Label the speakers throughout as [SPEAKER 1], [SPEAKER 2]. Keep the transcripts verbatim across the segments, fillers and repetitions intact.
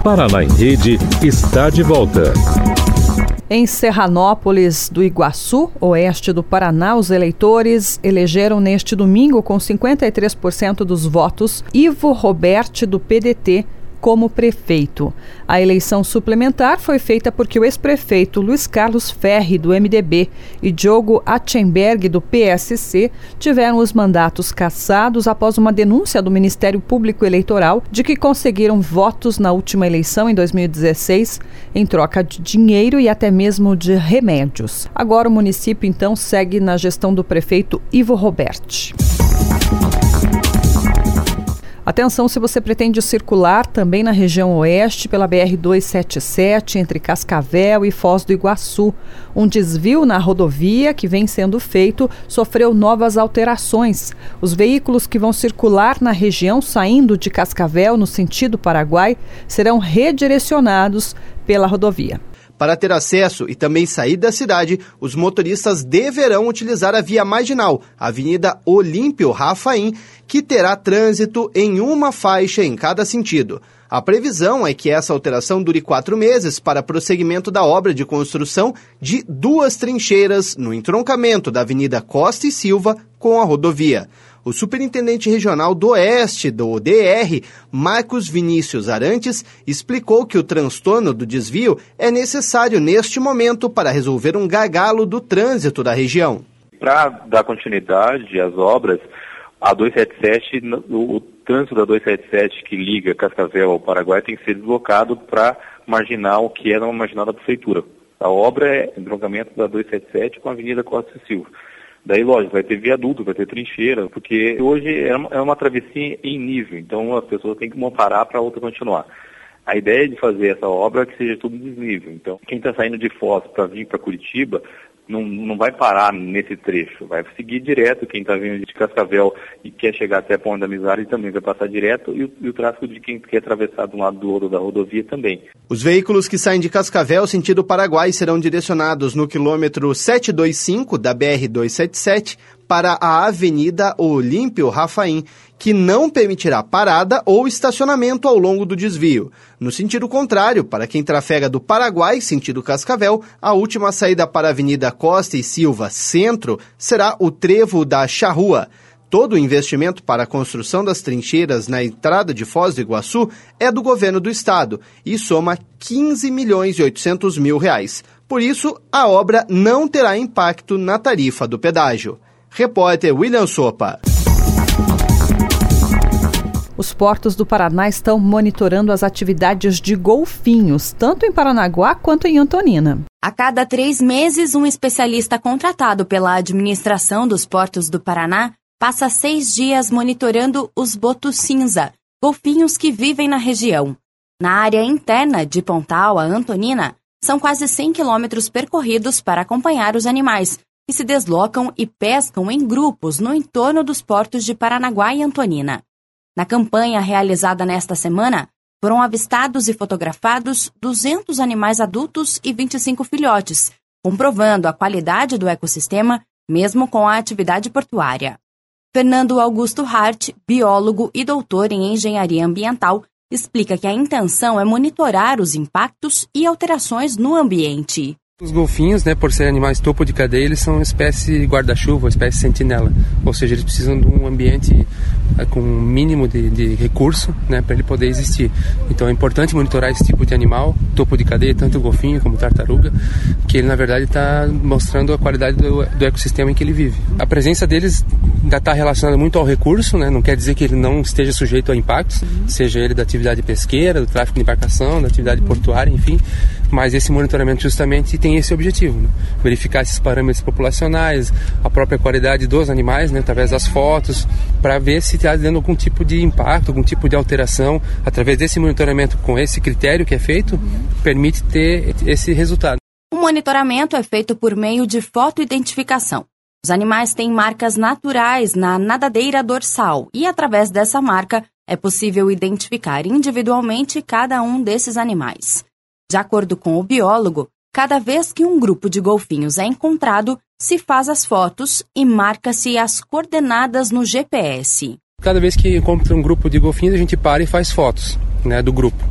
[SPEAKER 1] Paraná em Rede está de volta.
[SPEAKER 2] Em Serranópolis do Iguaçu, oeste do Paraná, os eleitores elegeram neste domingo, com cinquenta e três por cento dos votos, Ivo Roberti, do P D T, como prefeito. A eleição suplementar foi feita porque o ex-prefeito Luiz Carlos Ferri, do M D B, e Diogo Atchenberg, do P S C, tiveram os mandatos cassados após uma denúncia do Ministério Público Eleitoral de que conseguiram votos na última eleição, em dois mil e dezesseis, em troca de dinheiro e até mesmo de remédios. Agora o município, então, segue na gestão do prefeito Ivo Roberti. Atenção se você pretende circular também na região oeste pela B R duzentos e setenta e sete, entre Cascavel e Foz do Iguaçu. Um desvio na rodovia que vem sendo feito sofreu novas alterações. Os veículos que vão circular na região saindo de Cascavel no sentido Paraguai serão redirecionados pela rodovia.
[SPEAKER 3] Para ter acesso e também sair da cidade, os motoristas deverão utilizar a via marginal, a Avenida Olímpio Rafaim, que terá trânsito em uma faixa em cada sentido. A previsão é que essa alteração dure quatro meses para prosseguimento da obra de construção de duas trincheiras no entroncamento da Avenida Costa e Silva com a rodovia. O superintendente regional do Oeste do D R, Marcos Vinícius Arantes, explicou que o transtorno do desvio é necessário neste momento para resolver um gargalo do trânsito da região.
[SPEAKER 4] Para dar continuidade às obras, a duzentos e setenta e sete, o, o trânsito da duzentos e setenta e sete que liga Cascavel ao Paraguai tem que ser deslocado para marginal, que era uma marginal da prefeitura. A obra é entroncamento da duzentos e setenta e sete com a Avenida Costa e Silva. Daí, lógico, vai ter viaduto, vai ter trincheira, porque hoje é uma, é uma travessia em nível, então as pessoas têm que uma parar para a outra continuar. A ideia de fazer essa obra é que seja tudo desnível. Então, quem está saindo de Foz para vir para Curitiba não, não vai parar nesse trecho, vai seguir direto. Quem está vindo de Cascavel e quer chegar até a Ponte da Amizade também vai passar direto, e o, e o tráfego de quem quer atravessar de um lado do outro da rodovia também.
[SPEAKER 3] Os veículos que saem de Cascavel sentido Paraguai serão direcionados no quilômetro setecentos e vinte e cinco da B R duzentos e setenta e sete para a Avenida Olímpio Rafaim, que não permitirá parada ou estacionamento ao longo do desvio. No sentido contrário, para quem trafega do Paraguai, sentido Cascavel, a última saída para a Avenida Costa e Silva Centro será o trevo da Charrua. Todo o investimento para a construção das trincheiras na entrada de Foz do Iguaçu é do governo do estado e soma quinze milhões e oitocentos mil reais. Por isso, a obra não terá impacto na tarifa do pedágio. Repórter William Sopa.
[SPEAKER 2] Os portos do Paraná estão monitorando as atividades de golfinhos, tanto em Paranaguá quanto em Antonina.
[SPEAKER 5] A cada três meses, um especialista contratado pela administração dos portos do Paraná passa seis dias monitorando os botos cinza, golfinhos que vivem na região. Na área interna de Pontal a Antonina, são quase cem quilômetros percorridos para acompanhar os animais, que se deslocam e pescam em grupos no entorno dos portos de Paranaguá e Antonina. Na campanha realizada nesta semana, foram avistados e fotografados duzentos animais adultos e vinte e cinco filhotes, comprovando a qualidade do ecossistema, mesmo com a atividade portuária. Fernando Augusto Hart, biólogo e doutor em engenharia ambiental, explica que a intenção é monitorar os impactos e alterações no ambiente.
[SPEAKER 6] Os golfinhos, né, por serem animais topo de cadeia, eles são uma espécie guarda-chuva, uma espécie sentinela. Ou seja, eles precisam de um ambiente com um mínimo de, de recurso, né, para ele poder existir. Então é importante monitorar esse tipo de animal, topo de cadeia, tanto o golfinho como a tartaruga, que ele na verdade está mostrando a qualidade do, do ecossistema em que ele vive. A presença deles ainda está relacionada muito ao recurso, né, não quer dizer que ele não esteja sujeito a impactos, uhum. seja ele da atividade pesqueira, do tráfico de embarcação, da atividade uhum. portuária, enfim. Mas esse monitoramento justamente tem esse objetivo, né? Verificar esses parâmetros populacionais, a própria qualidade dos animais, né? Através das fotos, para ver se está dando algum tipo de impacto, algum tipo de alteração. Através desse monitoramento, com esse critério que é feito, uhum. permite ter esse resultado.
[SPEAKER 5] O monitoramento é feito por meio de fotoidentificação. Os animais têm marcas naturais na nadadeira dorsal e, através dessa marca, é possível identificar individualmente cada um desses animais. De acordo com o biólogo, cada vez que um grupo de golfinhos é encontrado, se faz as fotos e marca-se as coordenadas no G P S.
[SPEAKER 6] Cada vez que encontra um grupo de golfinhos, a gente para e faz fotos, né, do grupo.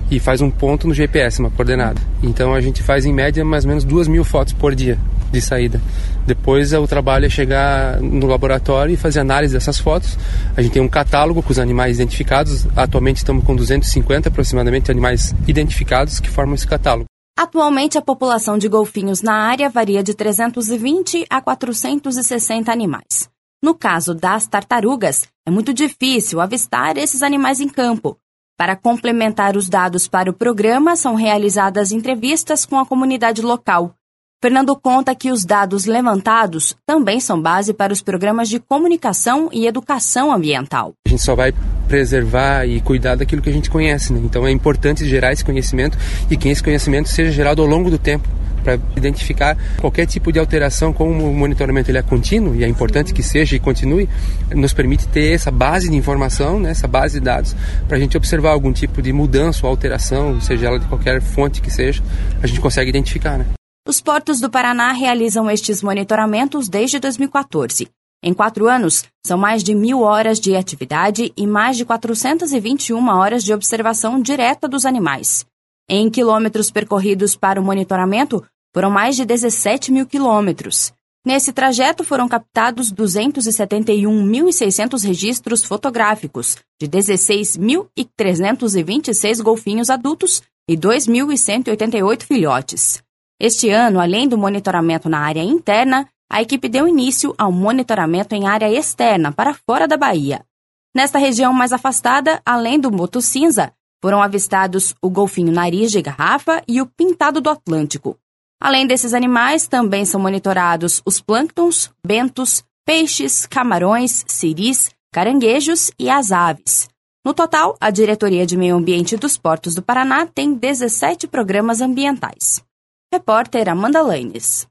[SPEAKER 6] e faz um ponto no G P S, uma coordenada. Então a gente faz em média mais ou menos duas mil fotos por dia de saída. Depois o trabalho é chegar no laboratório e fazer análise dessas fotos. A gente tem um catálogo com os animais identificados. Atualmente estamos com duzentos e cinquenta aproximadamente animais identificados que formam esse catálogo.
[SPEAKER 5] Atualmente a população de golfinhos na área varia de trezentos e vinte a quatrocentos e sessenta animais. No caso das tartarugas, é muito difícil avistar esses animais em campo. Para complementar os dados para o programa, são realizadas entrevistas com a comunidade local. Fernando conta que os dados levantados também são base para os programas de comunicação e educação ambiental.
[SPEAKER 6] A gente só vai preservar e cuidar daquilo que a gente conhece, né? Então é importante gerar esse conhecimento e que esse conhecimento seja gerado ao longo do tempo, para identificar qualquer tipo de alteração. Como o monitoramento ele é contínuo, e é importante que seja e continue, nos permite ter essa base de informação, né, essa base de dados, para a gente observar algum tipo de mudança ou alteração, seja ela de qualquer fonte que seja, a gente consegue identificar, né?
[SPEAKER 5] Os portos do Paraná realizam estes monitoramentos desde dois mil e quatorze. Em quatro anos, são mais de mil horas de atividade e mais de quatrocentas e vinte e uma horas de observação direta dos animais. Em quilômetros percorridos para o monitoramento, foram mais de dezessete mil quilômetros. Nesse trajeto foram captados duzentos e setenta e um mil e seiscentos registros fotográficos de dezesseis mil trezentos e vinte e seis golfinhos adultos e dois mil cento e oitenta e oito filhotes. Este ano, além do monitoramento na área interna, a equipe deu início ao monitoramento em área externa, para fora da Bahia. Nesta região mais afastada, além do boto cinza, foram avistados o golfinho nariz de garrafa e o pintado do Atlântico. Além desses animais, também são monitorados os plânctons, bentos, peixes, camarões, siris, caranguejos e as aves. No total, a Diretoria de Meio Ambiente dos Portos do Paraná tem dezessete programas ambientais. Repórter Amanda Lanes.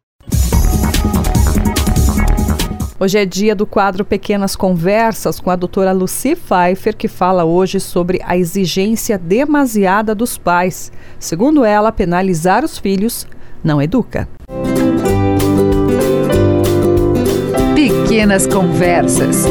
[SPEAKER 2] Hoje é dia do quadro Pequenas Conversas com a doutora Lucy Pfeiffer, que fala hoje sobre a exigência demasiada dos pais. Segundo ela, penalizar os filhos não educa.
[SPEAKER 7] Pequenas Conversas.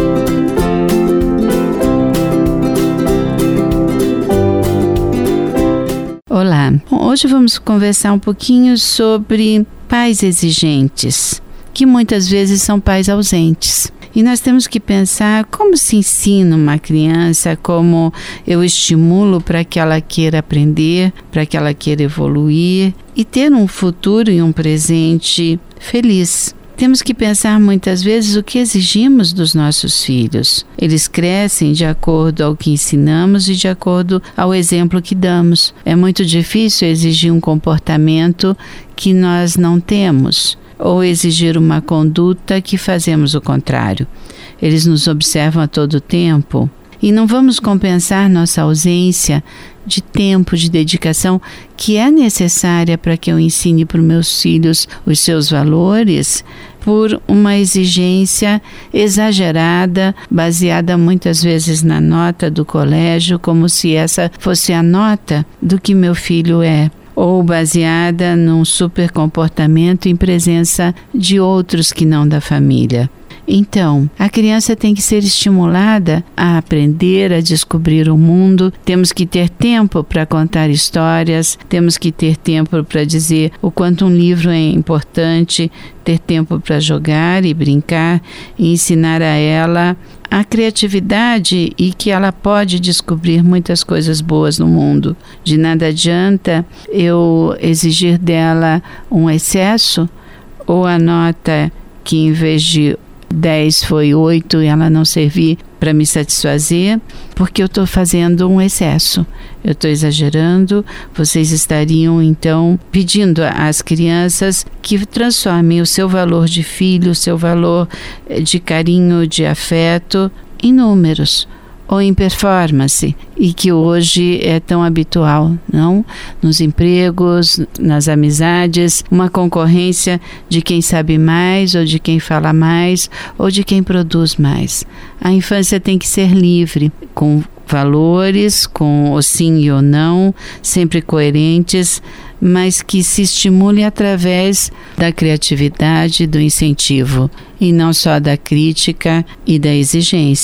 [SPEAKER 8] Olá, bom, hoje vamos conversar um pouquinho sobre pais exigentes, que muitas vezes são pais ausentes. E nós temos que pensar como se ensina uma criança, como eu estimulo para que ela queira aprender, para que ela queira evoluir e ter um futuro e um presente feliz. Temos que pensar muitas vezes o que exigimos dos nossos filhos. Eles crescem de acordo ao que ensinamos e de acordo ao exemplo que damos. É muito difícil exigir um comportamento que nós não temos, ou exigir uma conduta que fazemos o contrário. Eles nos observam a todo tempo e não vamos compensar nossa ausência de tempo, de dedicação que é necessária para que eu ensine para os meus filhos os seus valores, por uma exigência exagerada, baseada muitas vezes na nota do colégio, como se essa fosse a nota do que meu filho é, ou baseada num super comportamento em presença de outros que não da família. Então, a criança tem que ser estimulada a aprender, a descobrir o mundo. Temos que ter tempo para contar histórias, temos que ter tempo para dizer o quanto um livro é importante, ter tempo para jogar e brincar e ensinar a ela a criatividade e que ela pode descobrir muitas coisas boas no mundo. De nada adianta eu exigir dela um excesso ou a nota que em vez de dez foi oito e ela não servir para me satisfazer, porque eu estou fazendo um excesso, eu estou exagerando. Vocês estariam então pedindo às crianças que transformem o seu valor de filho, o seu valor de carinho, de afeto em números ou em performance, e que hoje é tão habitual, não? Nos empregos, nas amizades, uma concorrência de quem sabe mais, ou de quem fala mais, ou de quem produz mais. A infância tem que ser livre, com valores, com o sim e o não, sempre coerentes, mas que se estimule através da criatividade, do incentivo, e não só da crítica e da exigência.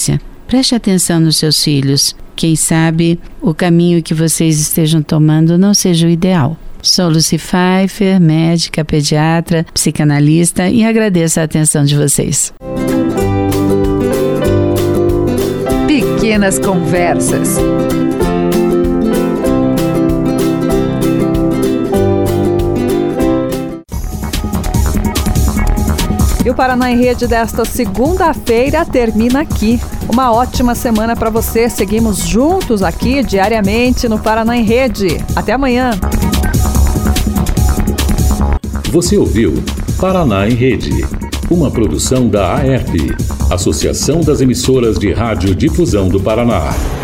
[SPEAKER 8] Preste atenção nos seus filhos. Quem sabe o caminho que vocês estejam tomando não seja o ideal. Sou Lucy Pfeiffer, médica, pediatra, psicanalista, e agradeço a atenção de vocês.
[SPEAKER 2] Pequenas Conversas. E o Paraná em Rede desta segunda-feira termina aqui. Uma ótima semana para você. Seguimos juntos aqui diariamente no Paraná em Rede. Até amanhã.
[SPEAKER 1] Você ouviu Paraná em Rede, uma produção da A E P, Associação das Emissoras de Rádio Difusão do Paraná.